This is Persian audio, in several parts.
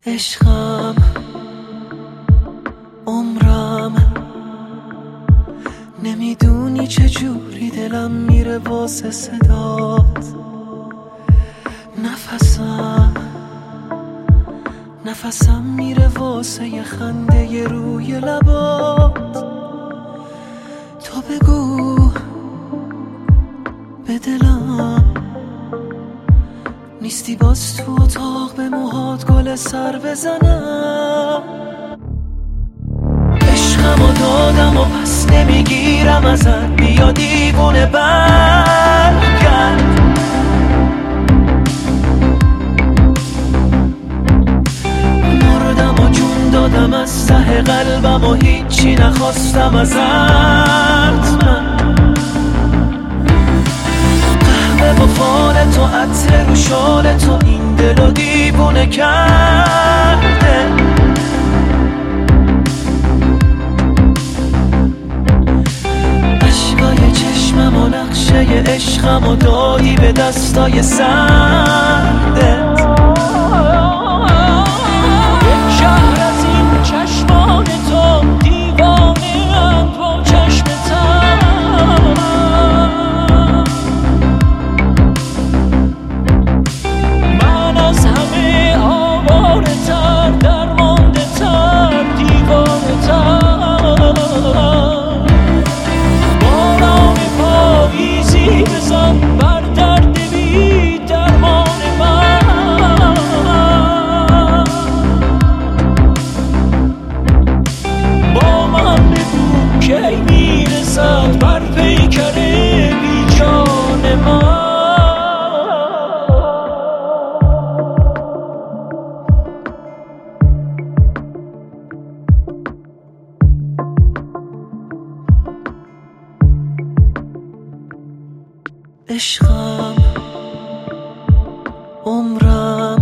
عشقم، عمرم، نمیدونی چجوری دلم میره واسه صدات. نفسم میره واسه یه خنده ی روی لبات. تو بگو به دلم نیستی باز تو اتاق به موهات گل سر بزنم. عشقمو دادم و پس نمیگیرم ازت، بیا دیوونه برگرد. مردم و جون دادم از ته قلبم و هیچی نخواستم ازت. من قهوه و فال تو، عطر رو شال تو، این دلو دیوونه کرده. اشکای چشمم و نقشه عشقم و دادی به دستای سردت. شهر از این چشمان تو، دیوانه ام با چشمتم. من از همه آواره تر، درمانده تر، دیوانه تر. باران پاییزی بزن بر درد بی درمان من. با من بگو کی میرسد بر پیکر بی جان من. عشقم، عمرم،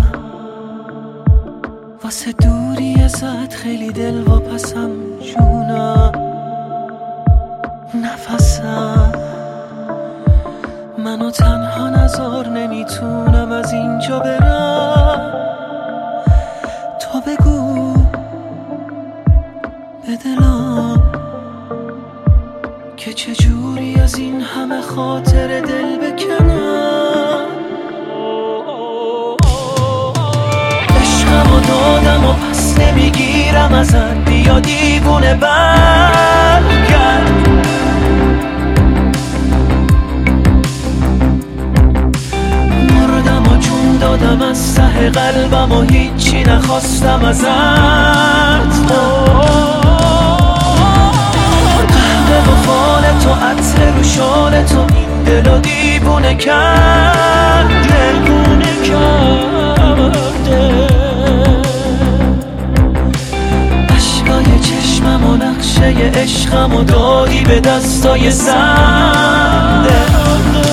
واسه دوری ازت خیلی دل واپسم جونم. نفسم منو تنها نذار، نمیتونم از اینجا برم. تو بگو به دلم که چجوری از این همه خاطر دل بکنم. عشقمو دادم و پس نمیگیرم ازت، بیا دیوونه برگرد. مردم و جون دادم از ته قلبم و هیچی نخواستم ازت. قهوه و فال تو، عطر رو شال تو، این دلو دیوونه کرده. اشکای چشمم و نقشه عشقم و دادی به دستای سردت.